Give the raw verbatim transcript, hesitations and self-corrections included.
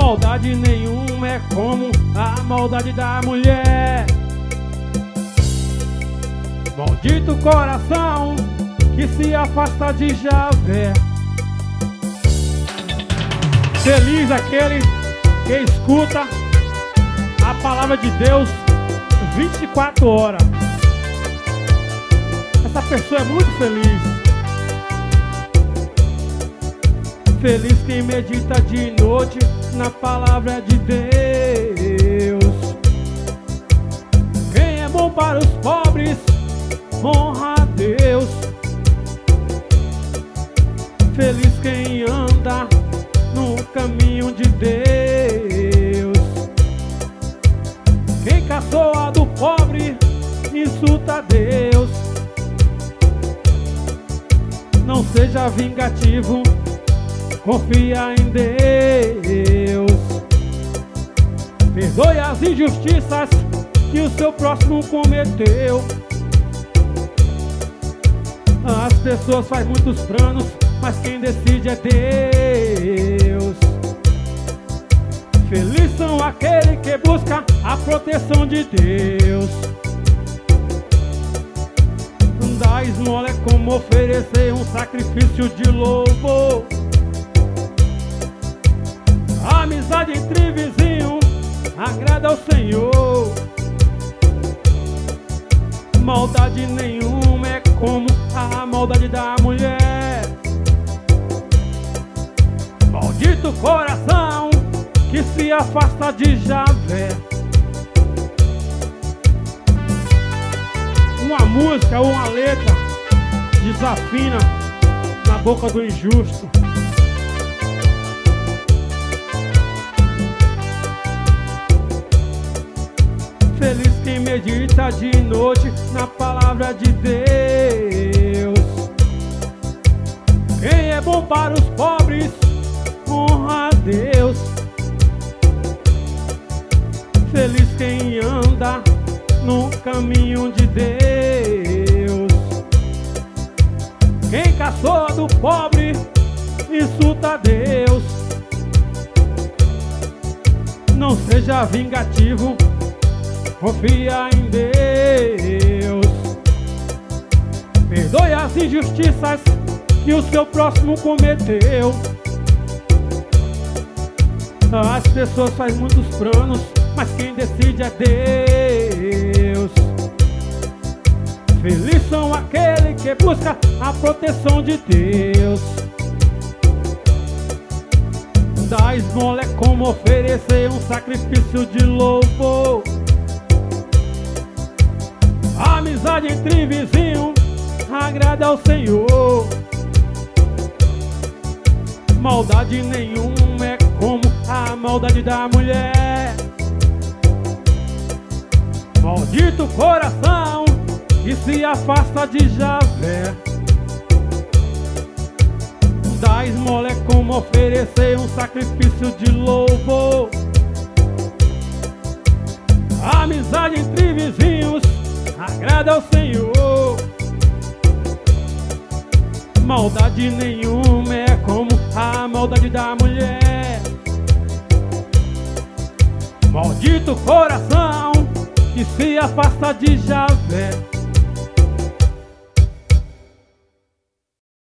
Maldade nenhuma é como a maldade da mulher. Maldito coração que se afasta de Javé. Feliz aquele que escuta a palavra de Deus vinte e quatro horas. Essa pessoa é muito feliz. Feliz quem medita de noite na palavra de Deus. Quem é bom para os pobres, honra a Deus. Feliz quem anda no caminho de Deus. Quem caçoa do pobre, insulta a Deus. Não seja vingativo, confia em Deus. Perdoe as injustiças que o seu próximo cometeu. As pessoas fazem muitos planos, mas quem decide é Deus. Feliz são aqueles que buscam a proteção de Deus. Dar esmola é como oferecer um sacrifício de louvor. A amizade entre vizinhos agrada ao Senhor. Maldade nenhuma é como a maldade da mulher. Maldito coração que se afasta de Javé. Uma música ou uma letra desafina na boca do injusto. Feliz quem medita de noite na palavra de Deus. Quem é bom para os pobres, honra a Deus. Feliz quem anda no caminho de Deus. Quem caçoa do pobre, insulta a Deus. Não seja vingativo, confia em Deus. Perdoe as injustiças que o seu próximo cometeu. As pessoas fazem muitos planos, mas quem decide é Deus. Feliz são aqueles que buscam a proteção de Deus. Dar esmola é como oferecer um sacrifício de louvor. A amizade entre vizinhos agrada ao Senhor. Maldade nenhuma é como a maldade da mulher. Maldito coração que se afasta de Javé. Dar esmola é como oferecer um sacrifício de louvor. A amizade entre vizinhos agrada ao Senhor. Maldade nenhuma é como a maldade da mulher. Maldito coração que se afasta de Javé.